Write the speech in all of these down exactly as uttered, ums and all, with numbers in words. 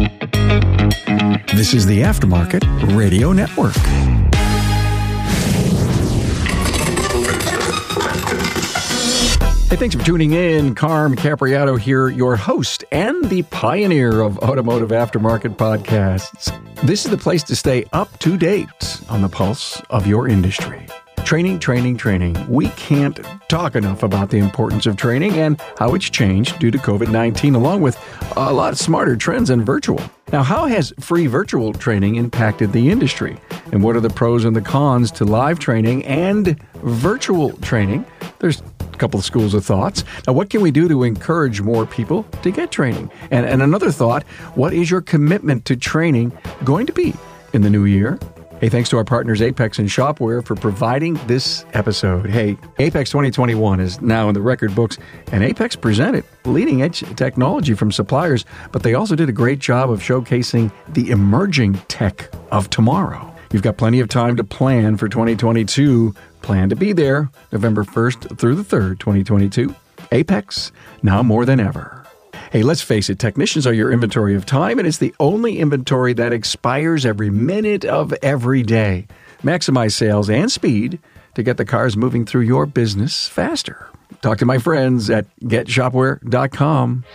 This is the Aftermarket Radio Network. Hey, thanks for tuning in. Carm Capriato here, your host and the pioneer of automotive aftermarket podcasts. This is the place to stay up to date on the pulse of your industry. Training, training, training. We can't talk enough about the importance of training and how it's changed due to covid nineteen, along with a lot of smarter trends in virtual. Now, how has free virtual training impacted the industry? And what are the pros and the cons to live training and virtual training? There's a couple of schools of thoughts. Now, what can we do to encourage more people to get training? And, and another thought, what is your commitment to training going to be in the new year? Hey, thanks to our partners Apex and Shopware for providing this episode. Hey, Apex twenty twenty-one is now in the record books, and Apex presented leading-edge technology from suppliers, but they also did a great job of showcasing the emerging tech of tomorrow. You've got plenty of time to plan for twenty twenty-two. Plan to be there November first through the third, twenty twenty-two. Apex, now more than ever. Hey, let's face it, technicians are your inventory of time, and it's the only inventory that expires every minute of every day. Maximize sales and speed to get the cars moving through your business faster. Talk to my friends at get shopware dot com.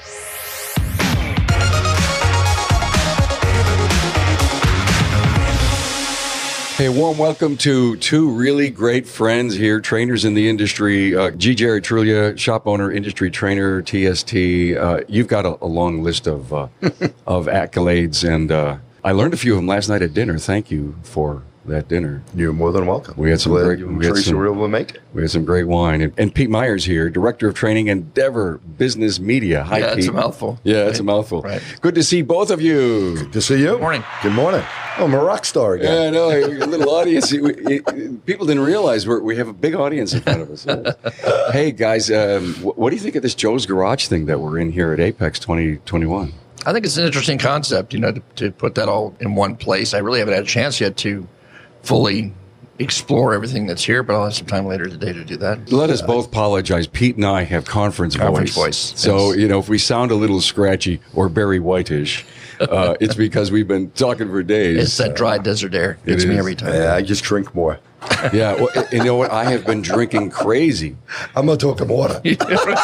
Hey, warm welcome to two really great friends here, trainers in the industry. Uh, G. Jerry Trulia, shop owner, industry trainer, T S T. Uh, you've got a, a long list of uh, of accolades, and uh, I learned a few of them last night at dinner. Thank you for that dinner. You're more than welcome. We had some Glad great. You and we had Tracy some, were able to make it. We had some great wine, and, and Pete Myers here, director of training, Endeavor Business Media. Hi, yeah, Pete. it's a mouthful. Yeah, right? it's a mouthful. Right. Good to see both of you. Good to see you. Good morning. Good morning. Oh, I'm a rock star again. Yeah, I know. A little audience. We, it, people didn't realize we're, we have a big audience in front of us. Hey, guys, um, what, what do you think of this Joe's Garage thing that we're in here at Apex twenty twenty-one? I think it's an interesting concept, you know, to, to put that all in one place. I really haven't had a chance yet to fully explore everything that's here, but I'll have some time later today to do that. Let us both apologize. Pete and I have conference, Conference voice. voice, So, yes. you know, if we sound a little scratchy or Barry White-ish, uh, it's because we've been talking for days. It's that dry desert air. Gets me is. every time. Yeah, I just drink more. Yeah, well, you know what? I have been drinking crazy. I'm not talking water. I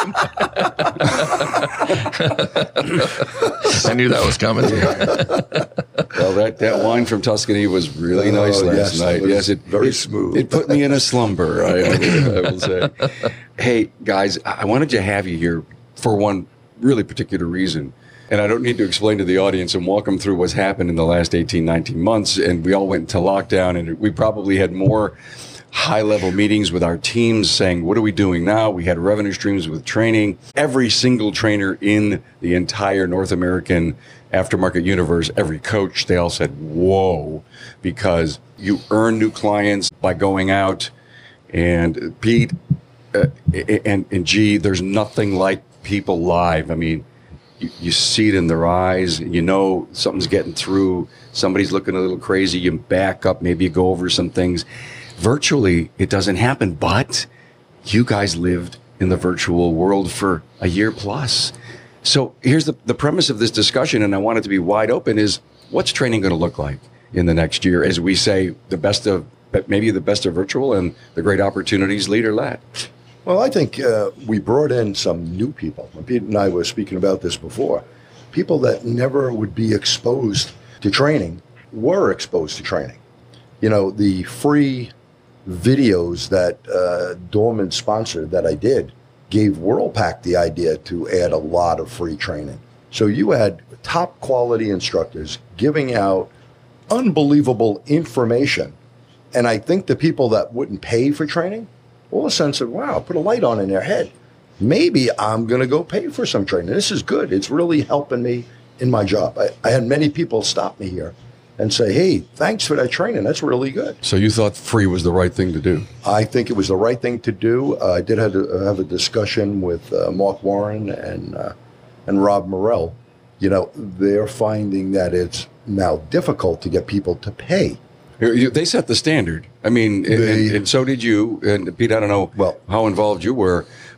knew that was coming. Well, that, that wine from Tuscany was really Oh, nice last yes, night. it was Yes, it very it, smooth. It put me in a slumber. I, I, will, I will say. Hey, guys, I wanted to have you here for one really particular reason. And I don't need to explain to the audience and walk them through what's happened in the last eighteen, nineteen months. And we all went into lockdown, and we probably had more high-level meetings with our teams saying, what are we doing now? We had revenue streams with training. Every single trainer in the entire North American aftermarket universe, every coach, they all said, whoa, because you earn new clients by going out. And Pete uh, and, and G, there's nothing like people live. I mean, You, you see it in their eyes. You know something's getting through. Somebody's looking a little crazy. You back up. Maybe you go over some things. Virtually, it doesn't happen. But you guys lived in the virtual world for a year plus. So here's the, the premise of this discussion, and I want it to be wide open, is what's training going to look like in the next year as we say the best of, maybe the best of virtual and the great opportunities lead or lag? Well, I think uh, we brought in some new people. Pete and I were speaking about this before. People that never would be exposed to training were exposed to training. You know, the free videos that uh, Dorman sponsored that I did gave WorldPack the idea to add a lot of free training. So you had top quality instructors giving out unbelievable information. And I think the people that wouldn't pay for training all of a sudden said, wow, put a light on in their head. Maybe I'm going to go pay for some training. This is good. It's really helping me in my job. I, I had many people stop me here and say, hey, thanks for that training. That's really good. So you thought free was the right thing to do? I think it was the right thing to do. Uh, I did have, to have a discussion with uh, Mark Warren and, uh, and Rob Morrell. You know, they're finding that it's now difficult to get people to pay. They set the standard. I mean, They, and, and so did you. And Pete, I don't know well, how involved you were, but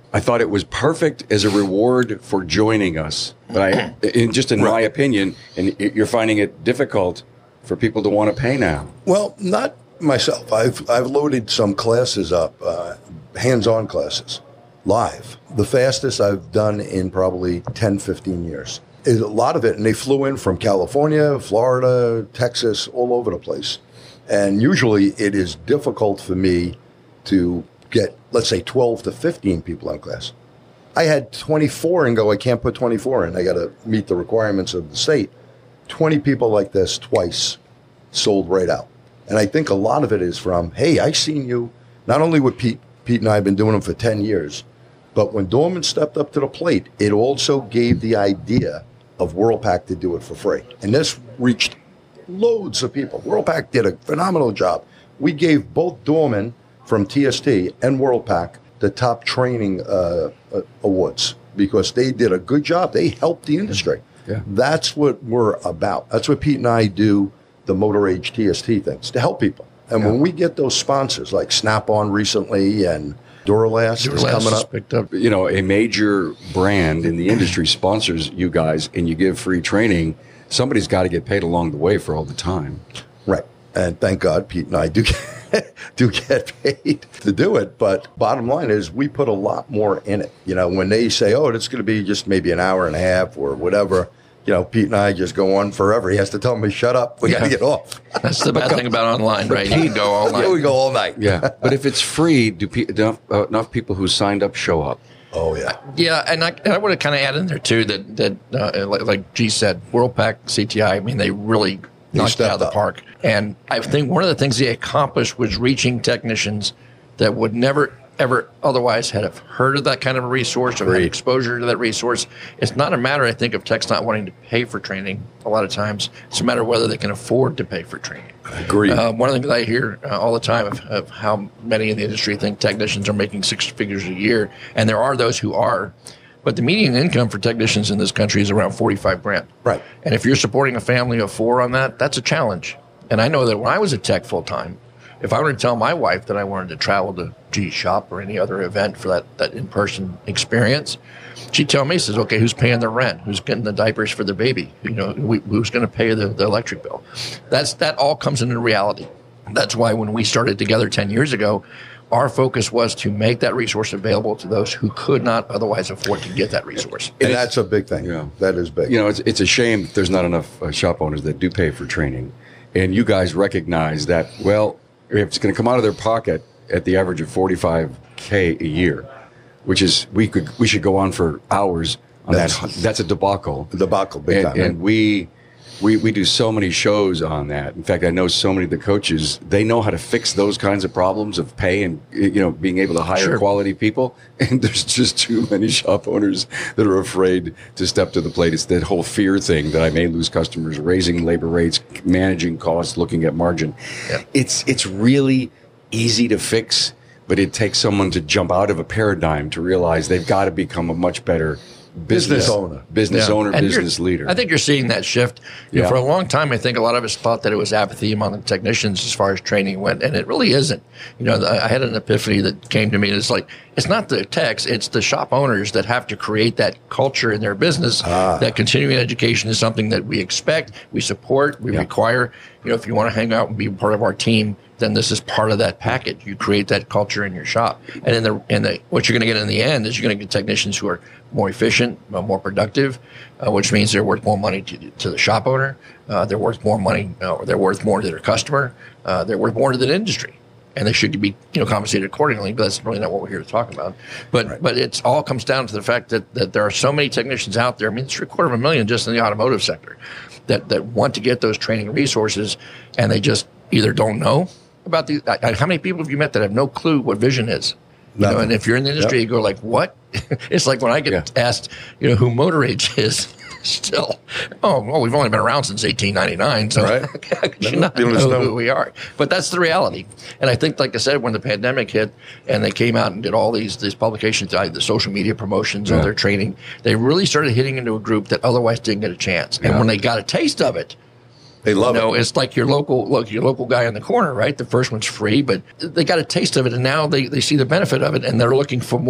I thought it was perfect as a reward for joining us. But I, in, just in Right. my opinion, and you're finding it difficult for people to want to pay now. Well, not myself. I've I've loaded some classes up, uh, hands-on classes, live. The fastest I've done in probably ten, fifteen years. Is a lot of it, and they flew in from California, Florida, Texas, all over the place. And usually it is difficult for me to get, let's say, twelve to fifteen people in class. I had twenty-four and go, I can't put twenty-four in. I got to meet the requirements of the state. twenty people like this twice sold right out. And I think a lot of it is from, hey, I seen you, not only with Pete, Pete and I have been doing them for ten years, but when Dorman stepped up to the plate, it also gave the idea of WorldPac to do it for free. And this reached loads of people. WorldPac did a phenomenal job. We gave both Dorman from T S T and WorldPac the top training uh, uh, awards because they did a good job. They helped the industry. Yeah. That's what we're about. That's what Pete and I do, the Motor Age T S T things, to help people. And Yeah. when we get those sponsors like Snap-on recently and Duralast, is Duralast coming is up. picked up. You know, a major brand in the industry sponsors you guys and you give free training, somebody's got to get paid along the way for all the time. Right. And thank God Pete and I do get, do get paid to do it. But bottom line is we put a lot more in it. You know, when they say, oh, it's going to be just maybe an hour and a half or whatever, you know, Pete and I just go on forever. He has to tell me, shut up. We got to get off. That's the bad thing about online, right? You can go online. Yeah, we go all night. Yeah. But if it's free, do pe- enough, uh, enough people who signed up show up? Oh, yeah. Yeah, and I, and I want to kind of add in there too that that uh, like, like G said, WorldPac, C T I. I mean, they really knocked it out of the stepped up. park. And I think one of the things they accomplished was reaching technicians that would never ever otherwise have heard of that kind of a resource or had exposure to that resource. It's not a matter, I think, of techs not wanting to pay for training. A lot of times, it's a matter of whether they can afford to pay for training. Agreed. Uh, one of the things I hear uh, all the time of, of how many in the industry think technicians are making six figures a year, and there are those who are. But the median income for technicians in this country is around forty-five grand. Right. And if you're supporting a family of four on that, that's a challenge. And I know that when I was a tech full time, if I were to tell my wife that I wanted to travel to G Shop or any other event for that, that in-person experience, she'd tell me, says, okay, who's paying the rent? Who's getting the diapers for the baby? You know, we, who's going to pay the, the electric bill? That's That all comes into reality. That's why when we started together ten years ago, our focus was to make that resource available to those who could not otherwise afford to get that resource. And that's a big thing. Yeah. That is big. You know, it's, it's a shame that there's not enough uh, shop owners that do pay for training. And you guys recognize that, well, if it's going to come out of their pocket at the average of forty-five K a year, which is, we could, we should go on for hours on That's- that. That's a debacle. Debacle, big and, time. and we, we, we do so many shows on that. In fact, I know so many of the coaches, they know how to fix those kinds of problems of pay and, you know, being able to hire Sure. quality people. And there's just too many shop owners that are afraid to step to the plate. It's that whole fear thing that I may lose customers, raising labor rates, managing costs, looking at margin. Yeah. It's, it's really easy to fix, but it takes someone to jump out of a paradigm to realize they've got to become a much better business, Business owner. business Yeah. owner, And you're- business leader. I think you're seeing that shift. You know, Yeah. for a long time, I think a lot of us thought that it was apathy among the technicians as far as training went, and it really isn't. You know, the, I had an epiphany that came to me. And it's like, it's not the techs, it's the shop owners that have to create that culture in their business. Ah. That continuing education is something that we expect, we support, we Yeah. require. You know, if you want to hang out and be part of our team, then this is part of that package. You create that culture in your shop, and in the in the what you're going to get in the end is you're going to get technicians who are more efficient, uh, more productive, uh, which means they're worth more money to, to the shop owner. Uh, they're worth more money, uh, or they're worth more to their customer. Uh, they're worth more to the industry, and they should be you know compensated accordingly. But that's really not what we're here to talk about. But Right. but it all comes down to the fact that that there are so many technicians out there. I mean, it's a quarter of a million just in the automotive sector that that want to get those training resources, and they just either don't know about these. I, I, how many people have you met that have no clue what vision is? You know, Nothing. and if you're in the industry, Yep. you go like, "What?" It's like when I get Yeah. asked, you know, who Motor Age is. Still, oh, well, we've only been around since eighteen ninety-nine, so Right. how could you No, not you know just know. who we are? But that's the reality. And I think, like I said, when the pandemic hit and they came out and did all these these publications, uh, the social media promotions Yeah. of their training, they really started hitting into a group that otherwise didn't get a chance. And Yeah. when they got a taste of it, They love you know, it. it's like your local, look, your local guy in the corner, right? The first one's free, but they got a taste of it, and now they, they see the benefit of it, and they're looking for more.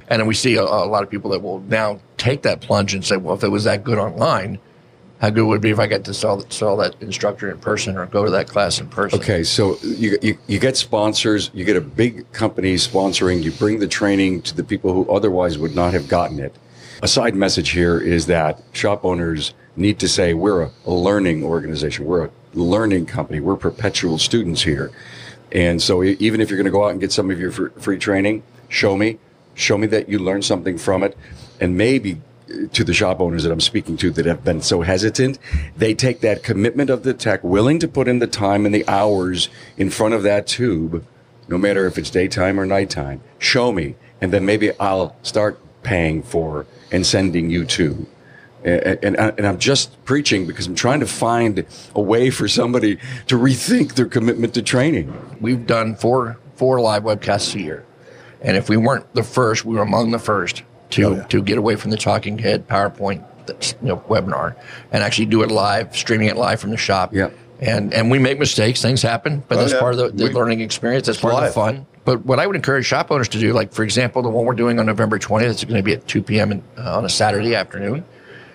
And then we see a, a lot of people that will now take that plunge and say, well, if it was that good online, how good would it be if I got to saw, saw that instructor in person or go to that class in person? Okay, so you, you you get sponsors, you get a big company sponsoring, you bring the training to the people who otherwise would not have gotten it. A side message here is that shop owners need to say, we're a, a learning organization, we're a learning company, we're perpetual students here. And so even if you're going to go out and get some of your free training, show me, show me that you learned something from it, and maybe to the shop owners that I'm speaking to that have been so hesitant, they take that commitment of the tech, willing to put in the time and the hours in front of that tube, no matter if it's daytime or nighttime. Show me, and then maybe I'll start paying for and sending you to. And, and, and I'm just preaching because I'm trying to find a way for somebody to rethink their commitment to training. We've done four four live webcasts a year, and if we weren't the first, we were among the first to, oh, yeah. to get away from the talking head PowerPoint you know, webinar and actually do it live, streaming it live from the shop. Yeah. And and we make mistakes, things happen, but oh, that's yeah. part of the, the we, learning experience. That's part live. of the fun. But what I would encourage shop owners to do, like, for example, the one we're doing on November twentieth, it's going to be at two p.m. In, uh, on a Saturday afternoon.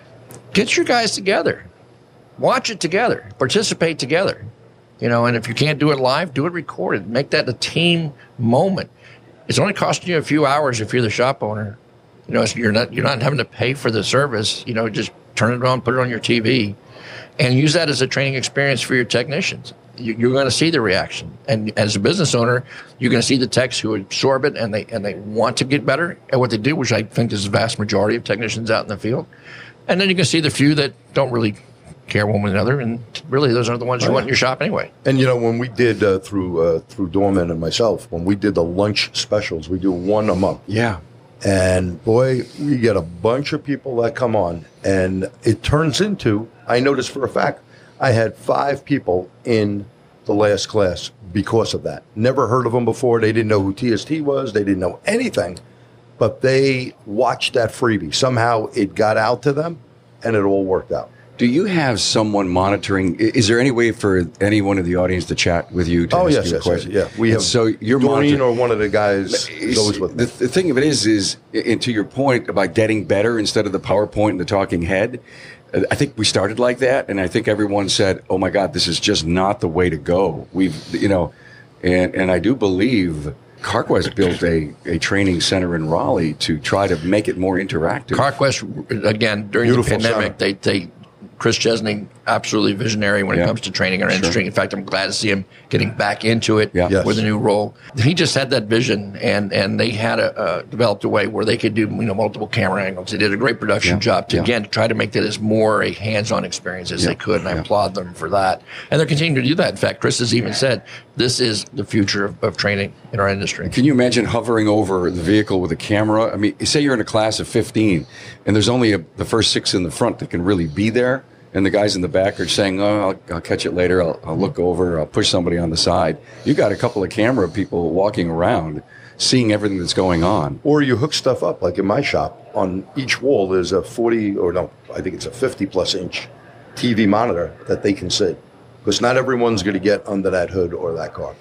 Get your guys together. Watch it together. Participate together. You know, and if you can't do it live, do it recorded. Make that a team moment. It's only costing you a few hours if you're the shop owner. You know, you're not you're not having to pay for the service. You know, just turn it on, put it on your T V, and use that as a training experience for your technicians. You're going to see the reaction, and as a business owner, you're going to see the techs who absorb it and they and they want to get better at what they do, which I think is the vast majority of technicians out in the field. And then you can see the few that don't really care one with another, and really those are the ones you want in your shop anyway. And you know, when we did uh, through uh, through Dorman and myself, when we did the lunch specials, we do one a month. Yeah. And boy, we get a bunch of people that come on, and it turns into, I noticed for a fact, I had five people in the last class because of that. Never heard of them before. They didn't know who T S T was. They didn't know anything, but they watched that freebie. Somehow it got out to them, and it all worked out. Do you have someone monitoring? Is there any way for anyone in the audience to chat with you? To oh, ask yes, you yes, a question? yes, yeah. We and have so you're Doreen or one of the guys is always with me. The, the thing of it is, is, and to your point about getting better instead of the PowerPoint and the talking head, I think we started like that, and I think everyone said, oh, my God, this is just not the way to go. We've, you know, and, and I do believe CarQuest built a, a training center in Raleigh to try to make it more interactive. CarQuest, again, during Beautiful the pandemic, center. they they Chris Chesney, absolutely visionary when it yeah. comes to training our sure. industry. In fact, I'm glad to see him getting back into it yeah. yes. with a new role. He just had that vision, and, and they had a, uh, developed a way where they could do you know multiple camera angles. They did a great production yeah. job to, yeah. again, to try to make that as more a hands-on experience as yeah. they could, and I yeah. applaud them for that. And they're continuing to do that. In fact, Chris has even said, this is the future of, of training in our industry. Can you imagine hovering over the vehicle with a camera? I mean, say you're in a class of fifteen, and there's only a, the first six in the front that can really be there. And the guys in the back are saying, oh, I'll, I'll catch it later. I'll, I'll look over. I'll push somebody on the side. You got a couple of camera people walking around, seeing everything that's going on. Or you hook stuff up, like in my shop. On each wall, there's a forty, or no, I think it's a fifty-plus inch T V monitor that they can see. Because not everyone's going to get under that hood or that car.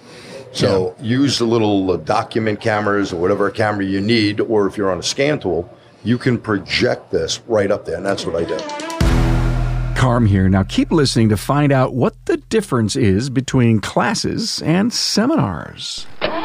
So yeah. use the little uh, document cameras or whatever camera you need, or if you're on a scan tool, you can project this right up there, and that's what I do. Carm here. Now keep listening to find out what the difference is between classes and seminars.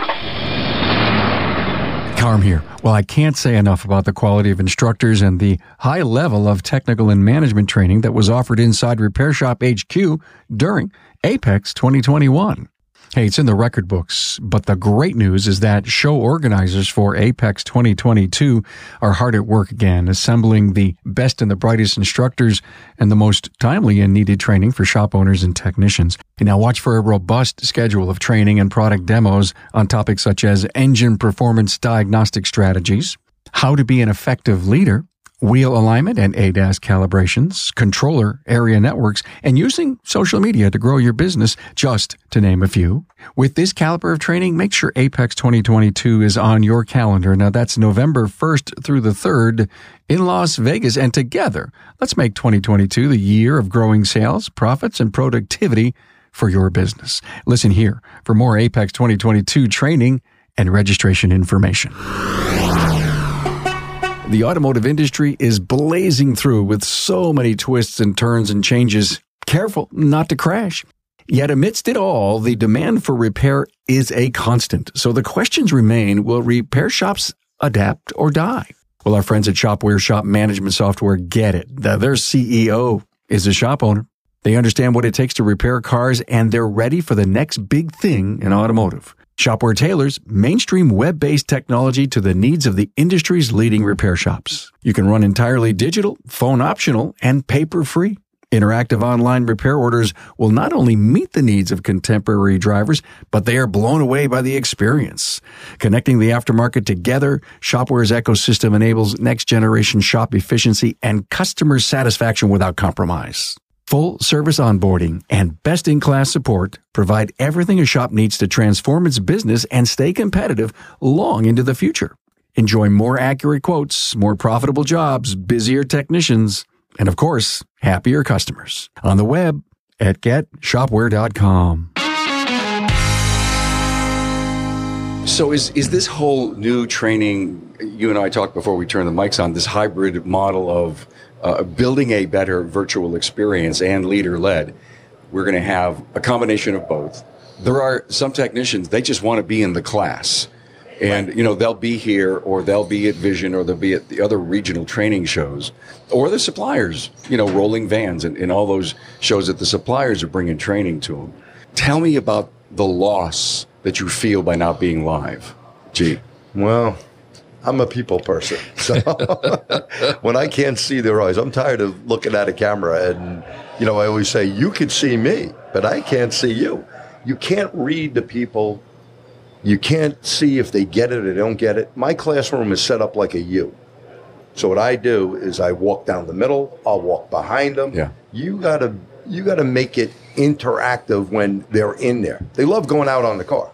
Carm here. Well, I can't say enough about the quality of instructors and the high level of technical and management training that was offered inside Repair Shop H Q during Apex twenty twenty-one. Hey, it's in the record books, but the great news is that show organizers for Apex twenty twenty-two are hard at work again, assembling the best and the brightest instructors and the most timely and needed training for shop owners and technicians. And now watch for a robust schedule of training and product demos on topics such as engine performance diagnostic strategies, how to be an effective leader, wheel alignment and A D A S calibrations, controller area networks, and using social media to grow your business, just to name a few. With this caliber of training, make sure Apex twenty twenty-two is on your calendar. Now, that's November first through the third in Las Vegas. And together, let's make twenty twenty-two the year of growing sales, profits, and productivity for your business. Listen here for more Apex twenty twenty-two training and registration information. The automotive industry is blazing through with so many twists and turns and changes. Careful not to crash. Yet amidst it all, the demand for repair is a constant. So the questions remain, will repair shops adapt or die? Well, our friends at Shopware Shop Management Software get it. Their C E O is a shop owner. They understand what it takes to repair cars, and they're ready for the next big thing in automotive. Shopware tailors mainstream web-based technology to the needs of the industry's leading repair shops. You can run entirely digital, phone optional, and paper-free. Interactive online repair orders will not only meet the needs of contemporary drivers, but they are blown away by the experience. Connecting the aftermarket together, Shopware's ecosystem enables next-generation shop efficiency and customer satisfaction without compromise. Full service onboarding and best-in-class support provide everything a shop needs to transform its business and stay competitive long into the future. Enjoy more accurate quotes, more profitable jobs, busier technicians, and of course, happier customers. On the web at get shopware dot com. So is is this whole new training, you and I talked before we turned the mics on, this hybrid model of uh, building a better virtual experience and leader-led, we're going to have a combination of both. There are some technicians, they just want to be in the class. And, you know, they'll be here or they'll be at Vision or they'll be at the other regional training shows or the suppliers, you know, rolling vans and, and all those shows that the suppliers are bringing training to them. Tell me about the loss that you feel by not being live. Gee. Well, I'm a people person. So when I can't see their eyes, I'm tired of looking at a camera. And, you know, I always say, you could see me, but I can't see you. You can't read the people. You can't see if they get it or they don't get it. My classroom is set up like a U. So what I do is I walk down the middle. I'll walk behind them. Yeah. You gotta, you gotta make it interactive when they're in there. They love going out on the car.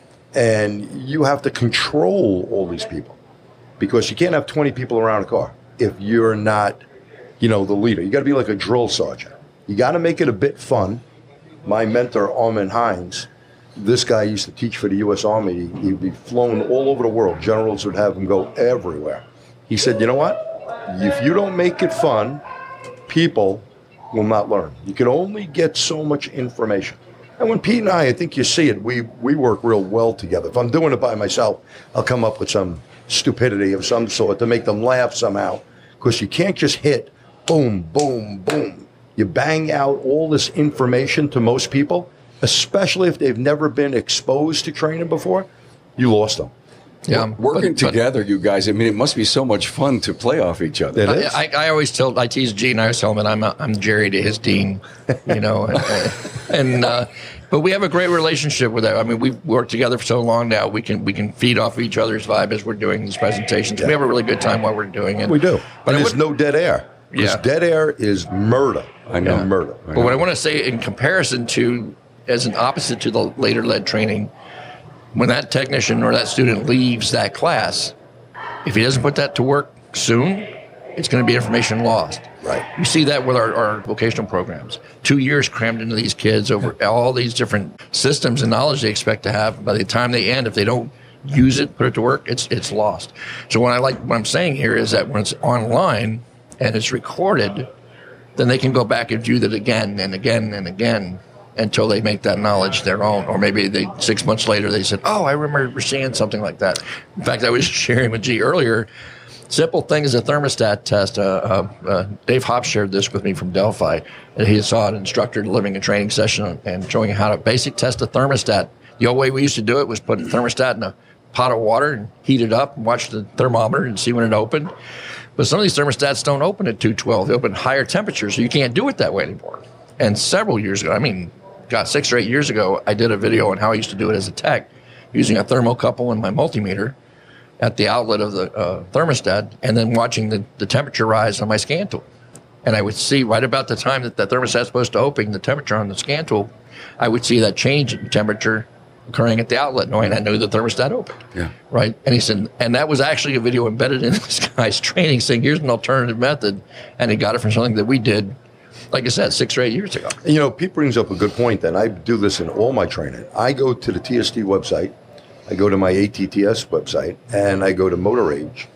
And you have to control all these people because you can't have twenty people around a car if you're not, you know, the leader. You got to be like a drill sergeant. You got to make it a bit fun. My mentor, Armin Hines, this guy used to teach for the U S Army. He'd be flown all over the world. Generals would have him go everywhere. He said, you know what? If you don't make it fun, people will not learn. You can only get so much information. And when Pete and I, I think you see it, we, we work real well together. If I'm doing it by myself, I'll come up with some stupidity of some sort to make them laugh somehow. Because you can't just hit boom, boom, boom. You bang out all this information to most people, especially if they've never been exposed to training before, you lost them. Yeah, working but, but, together, you guys. I mean, it must be so much fun to play off each other. It is. I, I, I always tell, I tease Gene. I always tell him that I'm a, I'm Jerry to his Dean, you know, and, and uh, but we have a great relationship with that. I mean, we've worked together for so long now. We can we can feed off each other's vibe as we're doing these presentations. Yeah. We have a really good time while we're doing it. We do, but and there's no dead air. Because yeah. dead air is murder. I know, murder. I know. But what I want to say in comparison to, as an opposite to the later led training, when that technician or that student leaves that class, if he doesn't put that to work soon, it's going to be information lost. Right. You see that with our, our vocational programs. Two years crammed into these kids over all these different systems and knowledge they expect to have. By the time they end, if they don't use it, put it to work, it's it's lost. So what I like, what I'm saying here is that when it's online and it's recorded, then they can go back and view that again and again and again until they make that knowledge their own. Or maybe they six months later they said, oh, I remember seeing something like that. In fact, I was sharing with G earlier, simple thing is a thermostat test. Uh, uh, uh, Dave Hopp shared this with me from Delphi. And he saw an instructor delivering a training session and showing how to basic test a thermostat. The old way we used to do it was put a thermostat in a pot of water and heat it up and watch the thermometer and see when it opened. But some of these thermostats don't open at two twelve. They open at higher temperatures, so you can't do it that way anymore. And several years ago, I mean, God, six or eight years ago, I did a video on how I used to do it as a tech using a thermocouple and my multimeter at the outlet of the uh, thermostat and then watching the, the temperature rise on my scan tool. And I would see right about the time that the thermostat's supposed to open, the temperature on the scan tool, I would see that change in temperature occurring at the outlet, knowing I knew the thermostat opened. Yeah. Right? And he said, and that was actually a video embedded in this guy's training saying, here's an alternative method. And he got it from something that we did, like I said, six or eight years ago. You know, Pete brings up a good point, then. I do this in all my training. I go to the T S T website, I go to my A T T S website, and I go to Motor Age,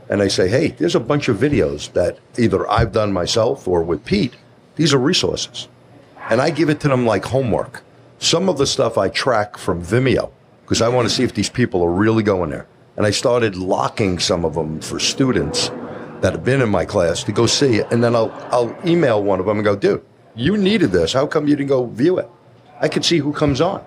and I say, hey, there's a bunch of videos that either I've done myself or with Pete. These are resources. And I give it to them like homework. Some of the stuff I track from Vimeo because I want to see if these people are really going there. And I started locking some of them for students that have been in my class to go see it. And then I'll, I'll email one of them and go, dude, you needed this. How come you didn't go view it? I could see who comes on.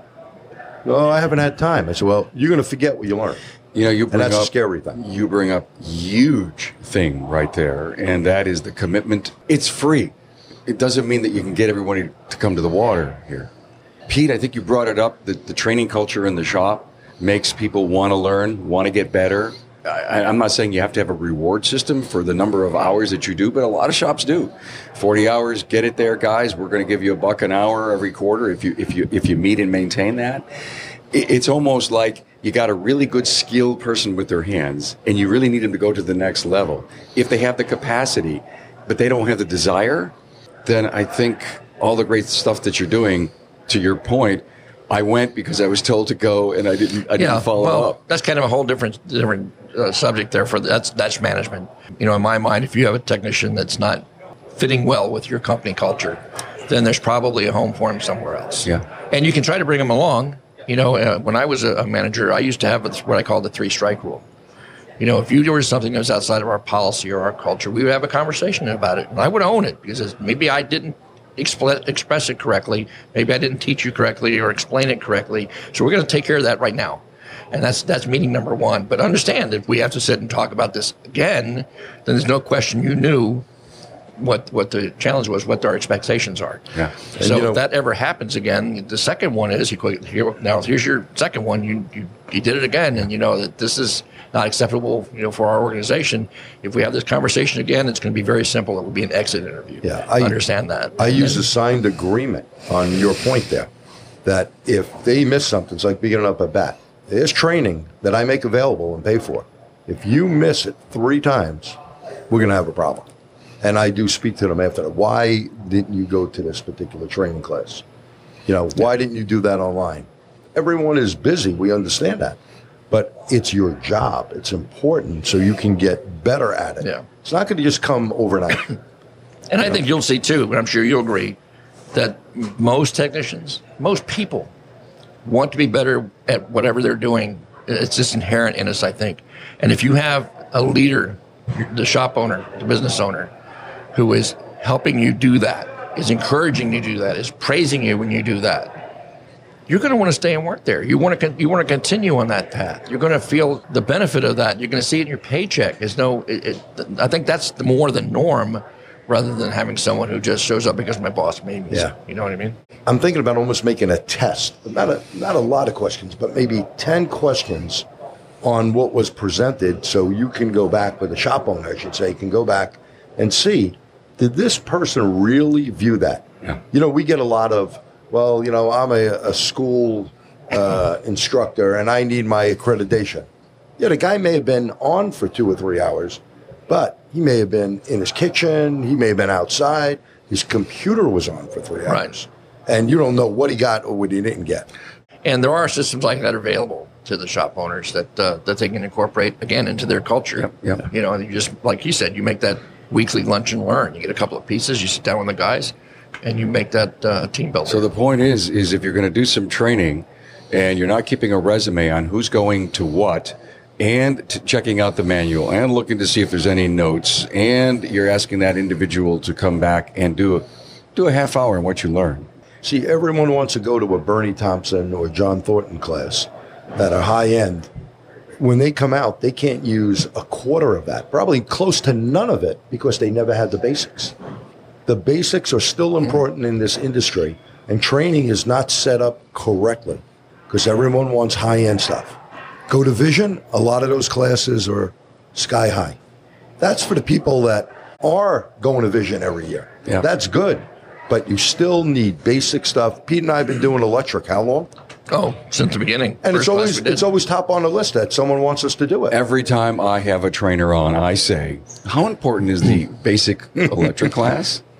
Oh, I haven't had time. I said, well, you're going to forget what you learned. You know, you bring and that's up, a scary thing. You bring up huge thing right there, and that is the commitment. It's free. It doesn't mean that you can get everybody to come to the water here. Pete, I think you brought it up, that the training culture in the shop makes people want to learn, want to get better. I, I'm not saying you have to have a reward system for the number of hours that you do, but a lot of shops do. forty hours, get it there, guys. We're going to give you a buck an hour every quarter if you if you if you meet and maintain that. It, it's almost like you got a really good skilled person with their hands, and you really need them to go to the next level. If they have the capacity, but they don't have the desire, then I think all the great stuff that you're doing, to your point, I went because I was told to go, and I didn't. I yeah, didn't follow well, up. That's kind of a whole different different uh, subject there. For that's that's management. You know, in my mind, if you have a technician that's not fitting well with your company culture, then there's probably a home for him somewhere else. Yeah, and you can try to bring him along. You know, uh, when I was a, a manager, I used to have what I call the three strike rule. You know, if you were something that was outside of our policy or our culture, we would have a conversation about it, and I would own it because maybe I didn't Expl- express it correctly. Maybe I didn't teach you correctly or explain it correctly. So we're going to take care of that right now. And that's that's meeting number one. But understand, if we have to sit and talk about this again, then there's no question you knew what what the challenge was, what our expectations are. Yeah. So you know, if that ever happens again, the second one is, you here, now here's your second one. You, you you did it again, and you know that this is not acceptable, you know, for our organization. If we have this conversation again, it's going to be very simple. It will be an exit interview. Yeah, I understand that. I and, use a signed agreement on your point there, that if they miss something, it's like beginning up a bat. There's training that I make available and pay for. If you miss it three times, we're going to have a problem. And I do speak to them after that. Why didn't you go to this particular training class? You know, why didn't you do that online? Everyone is busy. We understand that. But it's your job. It's important so you can get better at it. Yeah. It's not going to just come overnight. And I think you'll see, too, and I'm sure you'll agree, that most technicians, most people want to be better at whatever they're doing. It's just inherent in us, I think. And if you have a leader, the shop owner, the business owner, who is helping you do that, is encouraging you to do that, is praising you when you do that, you're going to want to stay and work there. You want to con- you want to continue on that path. You're going to feel the benefit of that. You're going to see it in your paycheck. There's no, it, it, I think that's the more the norm, rather than having someone who just shows up because my boss made me. Yeah. You know what I mean? I'm thinking about almost making a test, not a not a lot of questions, but maybe ten questions on what was presented, so you can go back, with the shop owner, I should say, can go back and see, did this person really view that? Yeah. You know, we get a lot of, well, you know, I'm a, a school uh, instructor and I need my accreditation. Yeah, the guy may have been on for two or three hours, but he may have been in his kitchen, he may have been outside, his computer was on for three hours. Right. And you don't know what he got or what he didn't get. And there are systems like that available to the shop owners that uh, that they can incorporate, again, into their culture. Yep, yep. You know, you just, like you said, you make that weekly lunch and learn. You get a couple of pieces, you sit down with the guys, and you make that uh, team builder. So the point is, is if you're going to do some training and you're not keeping a resume on who's going to what, and t- checking out the manual and looking to see if there's any notes, and you're asking that individual to come back and do a, do a half hour on what you learn. See, everyone wants to go to a Bernie Thompson or John Thornton class that are high end. When they come out, they can't use a quarter of that, probably close to none of it, because they never had the basics. The basics are still important in this industry, and training is not set up correctly because everyone wants high end stuff. Go to Vision, a lot of those classes are sky high. That's for the people that are going to Vision every year. Yeah. That's good, but you still need basic stuff. Pete and I have been doing electric how long? Oh, since the beginning. And First it's always class we did. it's always top on the list that someone wants us to do it. Every time I have a trainer on, I say, how important is the basic electric class?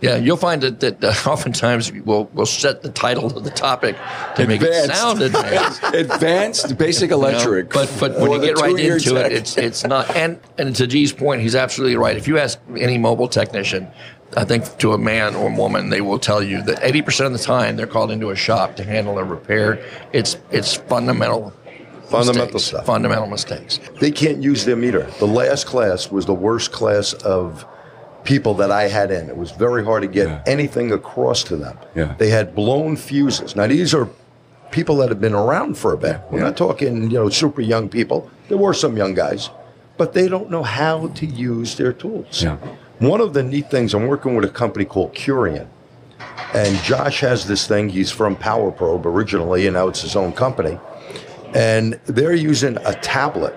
Yeah, you'll find that, that uh, oftentimes we'll, we'll set the title of the topic to make it sound advanced. Advanced basic electric. You know, but but when you get right into tech. it, it's it's not. And, and to G's point, he's absolutely right. If you ask any mobile technician, I think to a man or woman, they will tell you that eighty percent of the time they're called into a shop to handle a repair. It's it's fundamental Fundamental mistakes, stuff. Fundamental mistakes. They can't use their meter. The last class was the worst class of people that I had in. It was very hard to get Yeah. anything across to them. Yeah. They had blown fuses. Now, these are people that have been around for a bit. We're Yeah. not talking, you know, super young people. There were some young guys, but they don't know how to use their tools. Yeah. One of the neat things, I'm working with a company called Curian, and Josh has this thing. He's from Power Probe originally, and now it's his own company. And they're using a tablet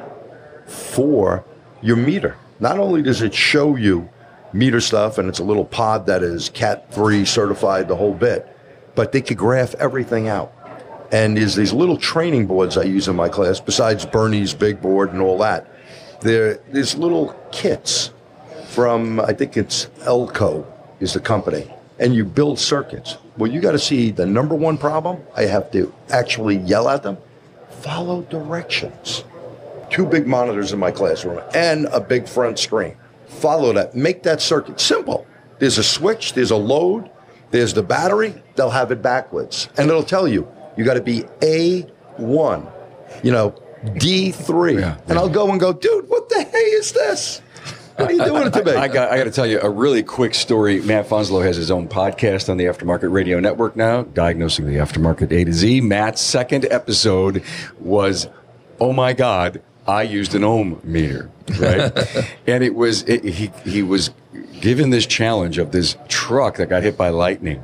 for your meter. Not only does it show you meter stuff, and it's a little pod that is Cat three certified, the whole bit, but they could graph everything out. And there's these little training boards I use in my class, besides Bernie's big board and all that. There, there's little kits from, I think it's Elco is the company, and you build circuits. Well, you got to see the number one problem. I have to actually yell at them. Follow directions. Two big monitors in my classroom and a big front screen. Follow that. Make that circuit simple. There's a switch. There's a load. There's the battery. They'll have it backwards. And it'll tell you, you got to be A one, you know, D three. Yeah, and yeah. I'll go and go, dude, what the hey is this? What are you doing to me? I got, I got to tell you a really quick story. Matt Fonslow has his own podcast on the Aftermarket Radio Network now, Diagnosing the Aftermarket A to Z. Matt's second episode was, oh my God, I used an ohm meter, right? And it was it, he he was given this challenge of this truck that got hit by lightning.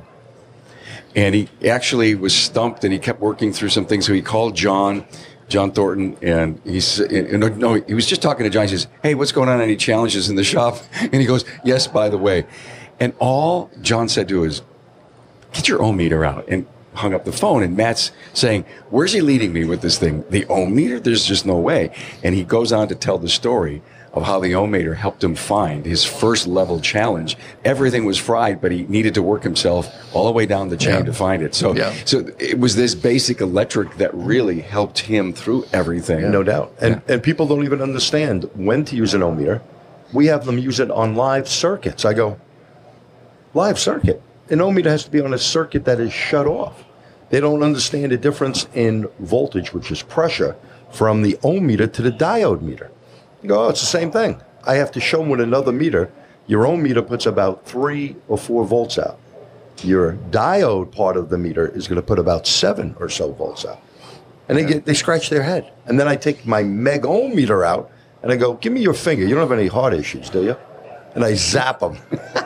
And he actually was stumped, and he kept working through some things. So he called John, John Thornton, and he's and, and, no, he was just talking to John. He says, "Hey, what's going on? Any challenges in the shop?" And he goes, "Yes, by the way." And all John said to him is, "Get your ohm meter out," and hung up the phone. And Matt's saying, "Where's he leading me with this thing? The ohm meter? There's just no way." And he goes on to tell the story of how the ohm meter helped him find his first level challenge. Everything was fried, but he needed to work himself all the way down the chain Yeah. to find it. So, Yeah. so it was this basic electric that really helped him through everything. No doubt. And and people don't even understand when to use an ohm meter. We have them use it on live circuits. I go, live circuit? An ohm meter has to be on a circuit that is shut off. They don't understand the difference in voltage, which is pressure, from the ohm meter to the diode meter. You go, oh, it's the same thing. I have to show them with another meter. Your ohm meter puts about three or four volts out. Your diode part of the meter is going to put about seven or so volts out. And they get they scratch their head. And then I take my meg ohm meter out and I go, give me your finger. You don't have any heart issues, do you? And I zap them.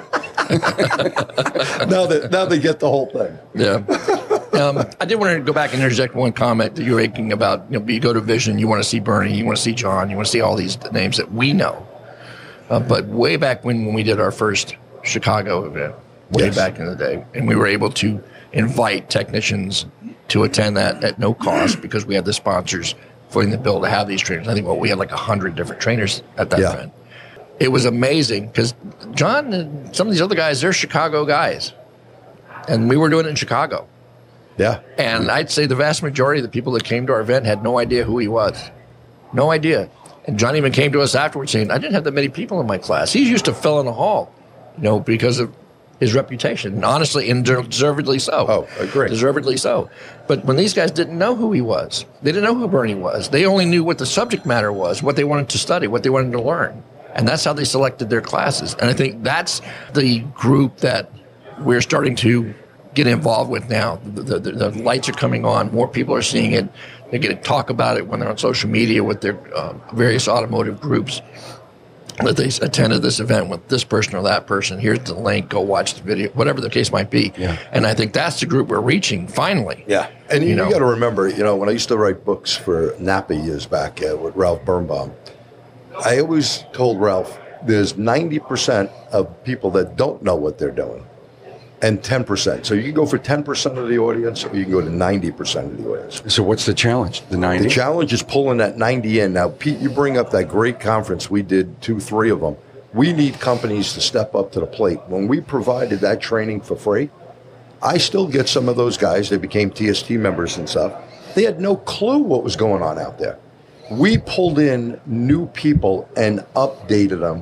now, they, now they get the whole thing. Yeah. Um, I did want to go back and interject one comment that you were making about, you know, you go to Vision, you want to see Bernie, you want to see John, you want to see all these names that we know. Uh, but way back when, when we did our first Chicago event, way Yes. back in the day, and we were able to invite technicians to attend that at no cost because we had the sponsors footing the bill to have these trainers. I think well, we had like one hundred different trainers at that Yeah. event. It was amazing because John and some of these other guys, they're Chicago guys. And we were doing it in Chicago. Yeah. And I'd say the vast majority of the people that came to our event had no idea who he was. No idea. And John even came to us afterwards saying, I didn't have that many people in my class. He's used to fill in a hall, you know, because of his reputation. And honestly, and deservedly so. Oh, agree. Deservedly so. But when these guys didn't know who he was, they didn't know who Bernie was. They only knew what the subject matter was, what they wanted to study, what they wanted to learn. And that's how they selected their classes. And I think that's the group that we're starting to get involved with now. The, the, the lights are coming on. More people are seeing it. They get to talk about it when they're on social media with their uh, various automotive groups that they attended this event with this person or that person. Here's the link. Go watch the video, whatever the case might be. Yeah. And I think that's the group we're reaching finally. Yeah. And you, You know. you got to remember, you know, when I used to write books for Napa years back uh, with Ralph Birnbaum, I always told Ralph, there's ninety percent of people that don't know what they're doing and ten percent. So you can go for ten percent of the audience or you can go to ninety percent of the audience. So what's the challenge? The ninety? The challenge is pulling that ninety in. Now, Pete, you bring up that great conference. We did two, three of them. We need companies to step up to the plate. When we provided that training for free, I still get some of those guys, they became T S T members and stuff. They had no clue what was going on out there. We pulled in new people and updated them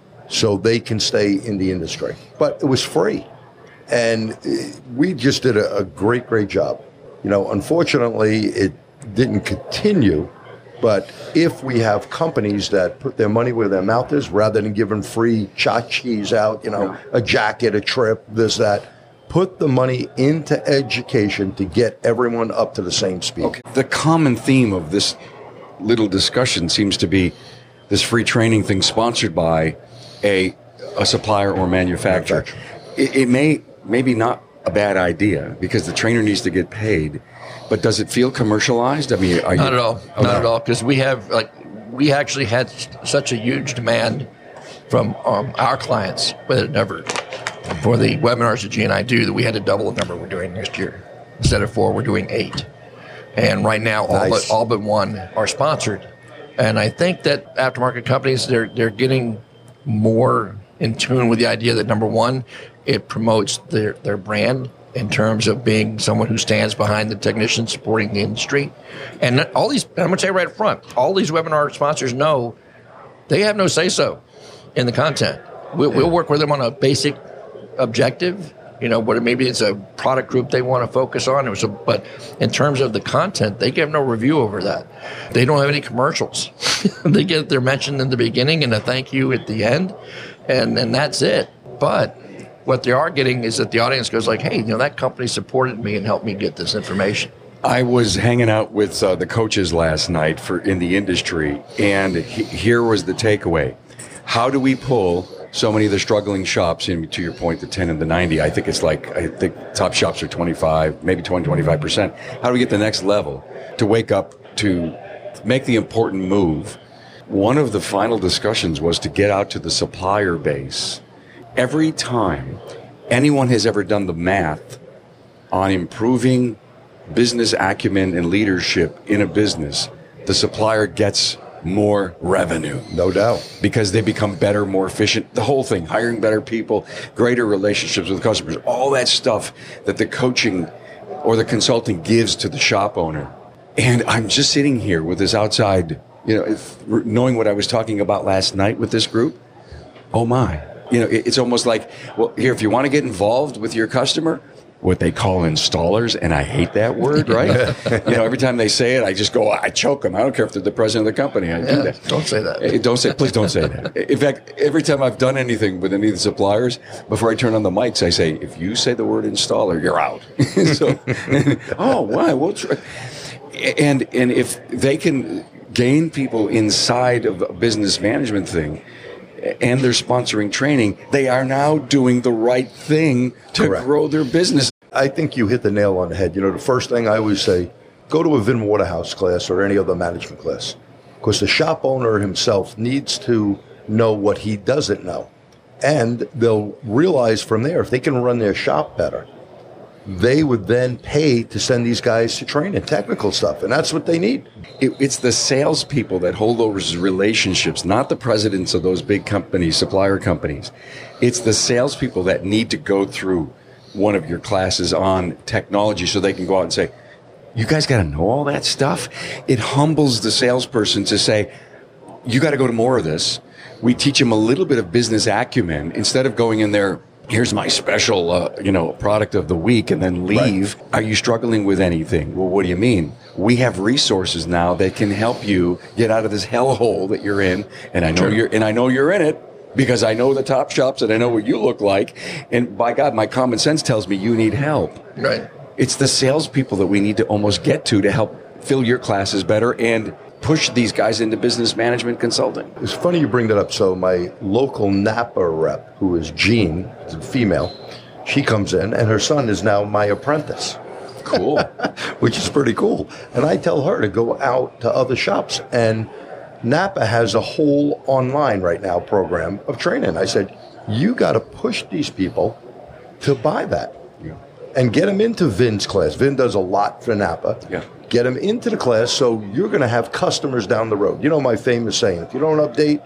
so they can stay in the industry. But it was free. And we just did a, a great, great job. You know, unfortunately, it didn't continue. But if we have companies that put their money where their mouth is, rather than giving free tchotchkes out, you know, a jacket, a trip, this, that, put the money into education to get everyone up to the same speed. Okay. The common theme of this little discussion seems to be this free training thing sponsored by a a supplier or manufacturer. manufacturer. It, it may maybe not a bad idea because the trainer needs to get paid, but does it feel commercialized? I mean, are not you, at all, oh, not no. at all, because we have like we actually had such a huge demand from um, our clients, but it never for the webinars that G and I do that we had to double the number we're doing next year. Instead of four, we're doing eight. And right now, all, Nice. but, all but one are sponsored. And I think that aftermarket companies, they're they're getting more in tune with the idea that, number one, it promotes their, their brand in terms of being someone who stands behind the technician supporting the industry. And all these, I'm going to say right up front, all these webinar sponsors know they have no say-so in the content. We'll, we'll work with them on a basic objective. You know, but maybe it's a product group they want to focus on. It was a, but in terms of the content, they give no review over that. They don't have any commercials. They get their mention in the beginning and a thank you at the end, and, and that's it. But what they are getting is that the audience goes like, hey, you know, that company supported me and helped me get this information. I was hanging out with uh, the coaches last night for in the industry, and he, here was the takeaway. How do we pull so many of the struggling shops, and to your point, the ten and the ninety, I think it's like, I think top shops are twenty-five, maybe twenty, twenty-five percent. How do we get the next level to wake up to make the important move? One of the final discussions was to get out to the supplier base. Every time anyone has ever done the math on improving business acumen and leadership in a business, the supplier gets more revenue. No doubt. Because they become better, more efficient. The whole thing, hiring better people, greater relationships with customers, all that stuff that the coaching or the consulting gives to the shop owner. And I'm just sitting here with this outside, you know, if, knowing what I was talking about last night with this group. Oh my. You know, it, it's almost like, well, here, if you want to get involved with your customer, what they call installers, and I hate that word, right? You know, every time they say it, I just go, I choke them. I don't care if they're the president of the company. I Yeah, do that. don't say that. Eh, Don't say, please don't say that. In fact, every time I've done anything with any of the suppliers, before I turn on the mics, I say, if you say the word installer, you're out. So, oh, why? We'll try. And, and if they can gain people inside of a business management thing, and they're sponsoring training, they are now doing the right thing to Correct. grow their business. I think you hit the nail on the head. You know, the first thing I always say, go to a Vin Waterhouse class or any other management class, because the shop owner himself needs to know what he doesn't know. And they'll realize from there, if they can run their shop better, they would then pay to send these guys to train in technical stuff. And that's what they need. It, it's the salespeople that hold those relationships, not the presidents of those big companies, supplier companies. It's the salespeople that need to go through one of your classes on technology so they can go out and say, you guys got to know all that stuff. It humbles the salesperson to say, you got to go to more of this. We teach them a little bit of business acumen instead of going in there, here's my special, uh, you know, product of the week, and then leave. Right. Are you struggling with anything? Well, what do you mean? We have resources now that can help you get out of this hellhole that you're in, and I know Sure. you're, and I know you're in it because I know the top shops and I know what you look like, and by God, my common sense tells me you need help. Right. It's the salespeople that we need to almost get to to help fill your classes better and push these guys into business management consulting. It's funny you bring that up. So my local Napa rep, who is Jean, is a female, she comes in, and her son is now my apprentice. Cool. Which is pretty cool. And I tell her to go out to other shops. And Napa has a whole online right now program of training. I said, you got to push these people to buy that. Yeah. And get them into Vin's class. Vin does a lot for Napa. Yeah. Get them into the class so you're going to have customers down the road. You know my famous saying, if you don't update,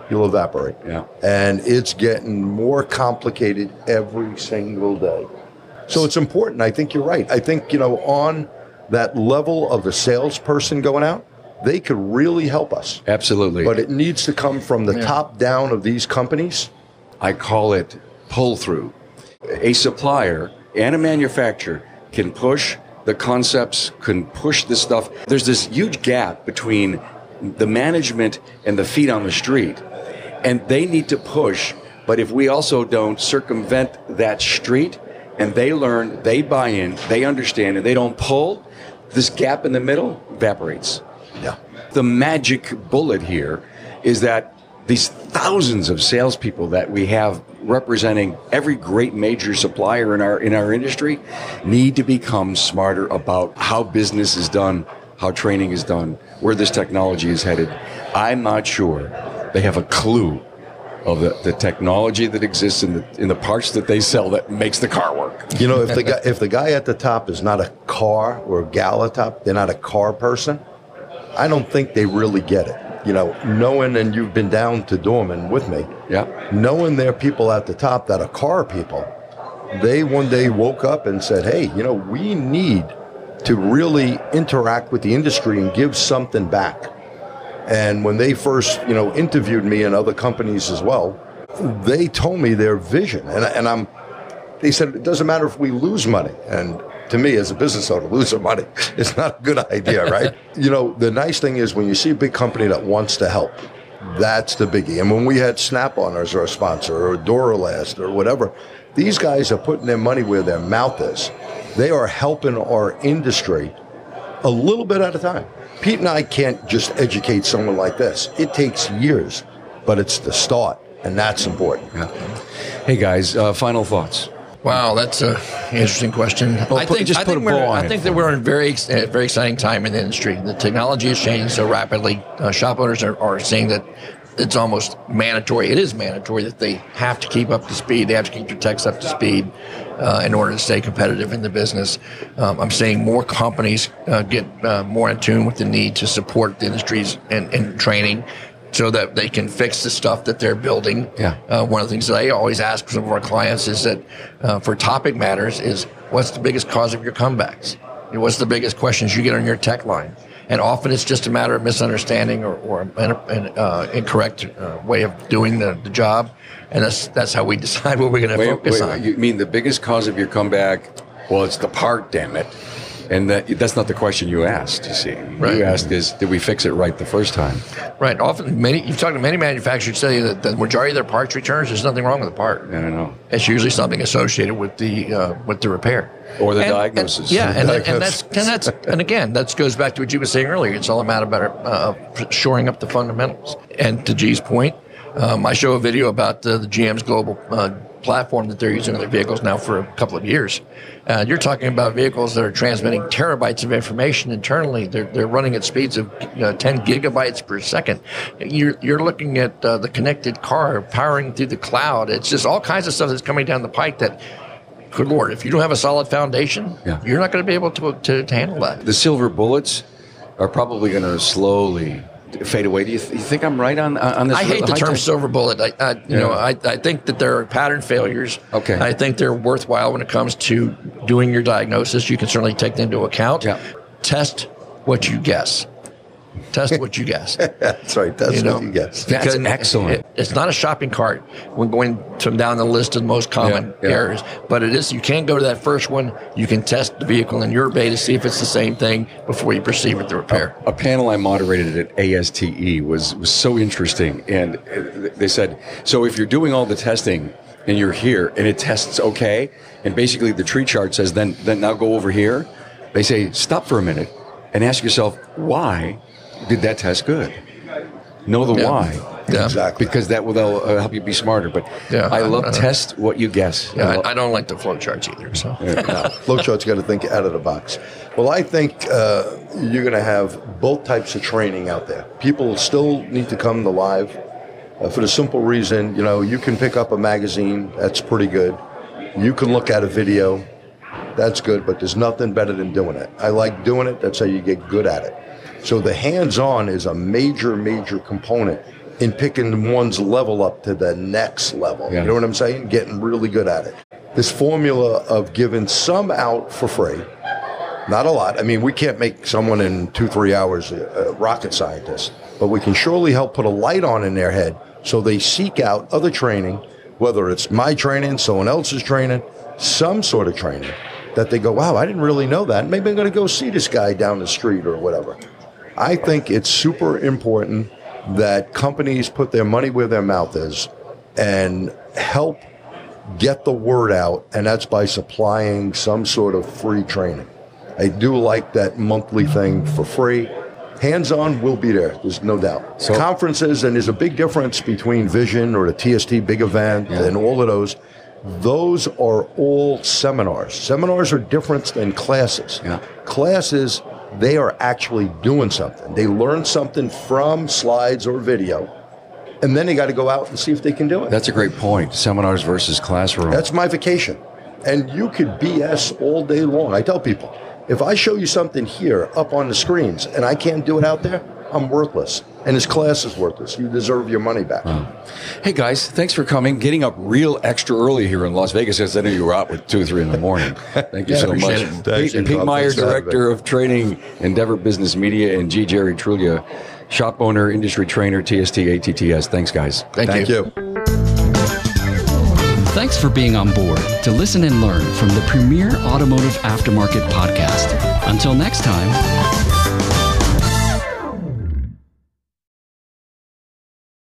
you'll evaporate. Yeah. And it's getting more complicated every single day. So it's important. I think you're right. I think, you know, on that level of the salesperson going out, they could really help us. Absolutely. But it needs to come from the Yeah. top down of these companies. I call it pull through. A supplier and a manufacturer can push the concepts, can push this stuff. There's this huge gap between the management and the feet on the street, and they need to push. But if we also don't circumvent that street and they learn, they buy in, they understand, and they don't pull, this gap in the middle evaporates. Yeah. The magic bullet here is that these thousands of salespeople that we have representing every great major supplier in our in our industry need to become smarter about how business is done, how training is done, where this technology is headed. I'm not sure they have a clue of the, the technology that exists in the in the parts that they sell that makes the car work. You know, if the guy if the guy at the top is not a car or a gal at top, they're not a car person, I don't think they really get it. You know, knowing, and you've been down to Dorman with me, Yeah. knowing there are people at the top that are car people, they one day woke up and said, hey, you know, we need to really interact with the industry and give something back. And when they first, you know, interviewed me and other companies as well, they told me their vision. And, and I'm, they said, it doesn't matter if we lose money. And to me, as a business owner, losing money is not a good idea, right? You know, the nice thing is when you see a big company that wants to help, that's the biggie. And when we had Snap-on as our sponsor, or Duralast, or whatever, these guys are putting their money where their mouth is. They are helping our industry a little bit at a time. Pete and I can't just educate someone like this. It takes years, but it's the start, and that's important. Yeah. Hey guys, uh, final thoughts. Wow, that's an interesting question. Well, I put- think, just I put think, a we're, bow on I it think for that we're in a very, ex- a very exciting time in the industry. The technology is changing so rapidly. Uh, shop owners are, are saying that it's almost mandatory. It is mandatory that they have to keep up to speed. They have to keep their techs up to speed uh, in order to stay competitive in the business. Um, I'm seeing more companies uh, get uh, more in tune with the need to support the industries and, and training, so that they can fix the stuff that they're building. Yeah. Uh, one of the things that I always ask some of our clients is that uh, for topic matters is what's the biggest cause of your comebacks? You know, what's the biggest questions you get on your tech line? And often it's just a matter of misunderstanding or, or an, an uh, incorrect uh, way of doing the, the job. And that's that's how we decide what we're going to Wait, focus wait, on. you mean the biggest cause of your comeback? Well, it's the part, damn it. And that, that's not the question you asked, you see. Right. You asked is, did we fix it right the first time? Right. Often, many you've talked to many manufacturers tell you that the majority of their parts returns, there's nothing wrong with the part. I don't know. It's usually something associated with the uh, with the repair Or the And- diagnosis. and- yeah, and, and Diagnosis. that's and that's and again that goes back to what you were saying earlier. It's all a matter about uh, shoring up the fundamentals. And to G's point, um, I show a video about uh, the G M's global uh, platform that they're using in their vehicles now for a couple of years. Uh, you're talking about vehicles that are transmitting terabytes of information internally. They're they're running at speeds of uh, ten gigabytes per second. You're you're looking at uh, the connected car powering through the cloud. It's just all kinds of stuff that's coming down the pike that, good Lord, if you don't have a solid foundation, Yeah. you're not going to be able to, to to handle that. The silver bullets are probably going to slowly fade away. Do you, th- you think I'm right on on this? I hate the high term tech? silver bullet. I, I you Yeah. know, I, I think that there are pattern failures. Okay. I think they're worthwhile when it comes to doing your diagnosis. You can certainly take them into account. Yeah. Test what you guess. Test what you guess. That's right. That's You know, what you guess. That's Because excellent. it- it's not a shopping cart when going to down the list of the most common Yeah, yeah. errors, but it is. You can't go to that first one. You can test the vehicle in your bay to see if it's the same thing before you proceed with the repair. A panel I moderated at A S T E was, was so interesting. And uh, they said, so if you're doing all the testing and you're here and it tests okay, and basically the tree chart says, then, then now go over here, they say, stop for a minute and ask yourself, why did that test good? Know the Yeah. why. Yeah. Exactly. Because that will uh, help you be smarter. But Yeah. I love Uh, test what you guess. Yeah, lo- I, I don't like the flow charts either. So. No, Flowchart's got to think out of the box. Well, I think uh, you're going to have both types of training out there. People still need to come to live uh, for the simple reason, you know, you can pick up a magazine. That's pretty good. You can look at a video. That's good, but there's nothing better than doing it. I like doing it. That's how you get good at it. So the hands-on is a major, major component in picking one's level up to the next level. Yeah. You know what I'm saying? Getting really good at it. This formula of giving some out for free, not a lot. I mean, we can't make someone in two, three hours a rocket scientist, but we can surely help put a light on in their head so they seek out other training, whether it's my training, someone else's training, some sort of training, that they go, wow, I didn't really know that. Maybe I'm going to go see this guy down the street or whatever. I think it's super important that companies put their money where their mouth is and help get the word out, and that's by supplying some sort of free training. I do like that monthly thing for free. Hands-on will be there, there's no doubt. So, conferences, and there's a big difference between Vision or the T S T big event yeah. and all of those. Those are all seminars. Seminars are different than classes. Yeah. Classes, they are actually doing something. They learn something from slides or video, and then they got to go out and see if they can do it. That's a great point. Seminars versus classroom. That's my vacation. And you could B S all day long. I tell people, if I show you something here up on the screens and I can't do it out there, I'm worthless. And this class is worthless. You deserve your money back. Wow. Hey, guys, thanks for coming. Getting up real extra early here in Las Vegas, because I know you were out with two or three in the morning. Thank you yeah, so much. It. Pete, Thanks, Pete Meyer, Director of Training, Endeavor Business Media, and G. Jerry Truglia, shop owner, industry trainer, T S T, A T T S. Thanks, guys. Thank, Thank you. you. Thanks for being on board to listen and learn from the premier automotive aftermarket podcast. Until next time.